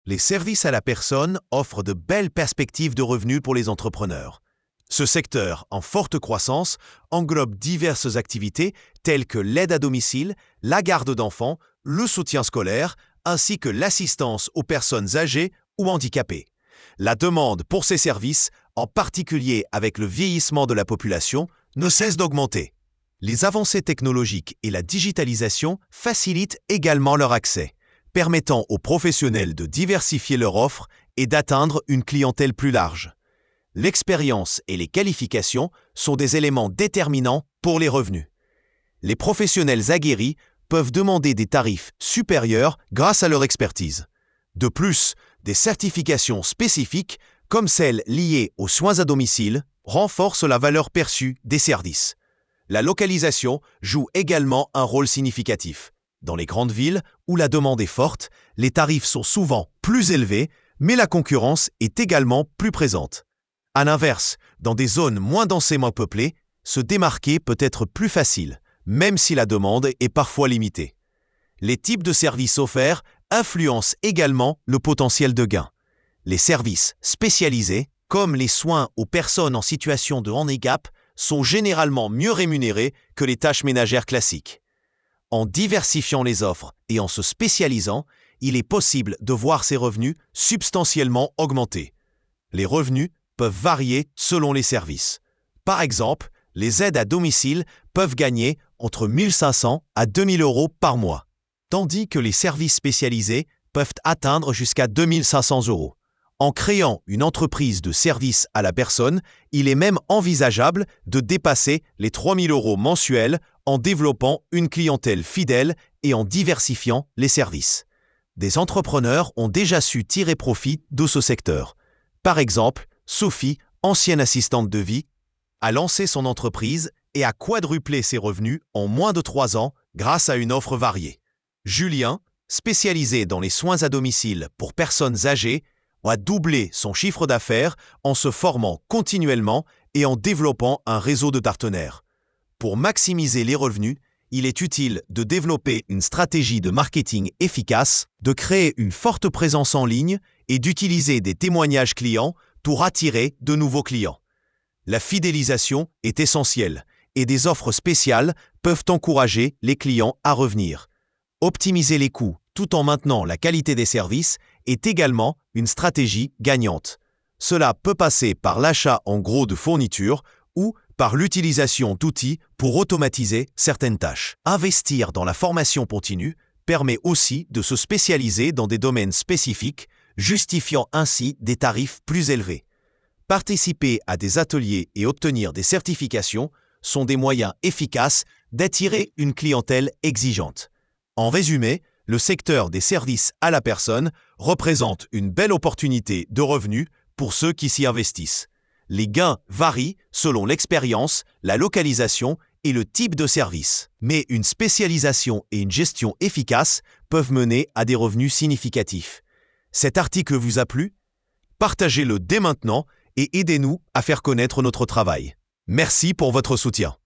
Les services à la personne offrent de belles perspectives de revenus pour les entrepreneurs. Ce secteur, en forte croissance, englobe diverses activités telles que l'aide à domicile, la garde d'enfants, le soutien scolaire, ainsi que l'assistance aux personnes âgées ou handicapées. La demande pour ces services, en particulier avec le vieillissement de la population, ne cesse d'augmenter. Les avancées technologiques et la digitalisation facilitent également leur accès, permettant aux professionnels de diversifier leur offre et d'atteindre une clientèle plus large. L'expérience et les qualifications sont des éléments déterminants pour les revenus. Les professionnels aguerris peuvent demander des tarifs supérieurs grâce à leur expertise. De plus, des certifications spécifiques, comme celles liées aux soins à domicile, renforcent la valeur perçue des services. La localisation joue également un rôle significatif. Dans les grandes villes, où la demande est forte, les tarifs sont souvent plus élevés, mais la concurrence est également plus présente. À l'inverse, dans des zones moins densément peuplées, se démarquer peut être plus facile, même si la demande est parfois limitée. Les types de services offerts influencent également le potentiel de gain. Les services spécialisés, comme les soins aux personnes en situation de handicap, sont généralement mieux rémunérés que les tâches ménagères classiques. En diversifiant les offres et en se spécialisant, il est possible de voir ces revenus substantiellement augmenter. Les revenus peuvent varier selon les services. Par exemple, les aides à domicile peuvent gagner entre 1 500 à 2 000 euros par mois, tandis que les services spécialisés peuvent atteindre jusqu'à 2 500 euros. En créant une entreprise de service à la personne, il est même envisageable de dépasser les 3 000 euros mensuels en développant une clientèle fidèle et en diversifiant les services. Des entrepreneurs ont déjà su tirer profit de ce secteur. Par exemple, Sophie, ancienne assistante de vie, a lancé son entreprise et a quadruplé ses revenus en moins de 3 ans grâce à une offre variée. Julien, spécialisé dans les soins à domicile pour personnes âgées, a doublé son chiffre d'affaires en se formant continuellement et en développant un réseau de partenaires. Pour maximiser les revenus, il est utile de développer une stratégie de marketing efficace, de créer une forte présence en ligne et d'utiliser des témoignages clients pour attirer de nouveaux clients. La fidélisation est essentielle et des offres spéciales peuvent encourager les clients à revenir. Optimiser les coûts tout en maintenant la qualité des services est également une stratégie gagnante. Cela peut passer par l'achat en gros de fournitures ou par l'utilisation d'outils pour automatiser certaines tâches. Investir dans la formation continue permet aussi de se spécialiser dans des domaines spécifiques, justifiant ainsi des tarifs plus élevés. Participer à des ateliers et obtenir des certifications sont des moyens efficaces d'attirer une clientèle exigeante. En résumé, le secteur des services à la personne représente une belle opportunité de revenus pour ceux qui s'y investissent. Les gains varient selon l'expérience, la localisation et le type de service, mais une spécialisation et une gestion efficace peuvent mener à des revenus significatifs. Cet article vous a plu? Partagez-le dès maintenant et aidez-nous à faire connaître notre travail. Merci pour votre soutien.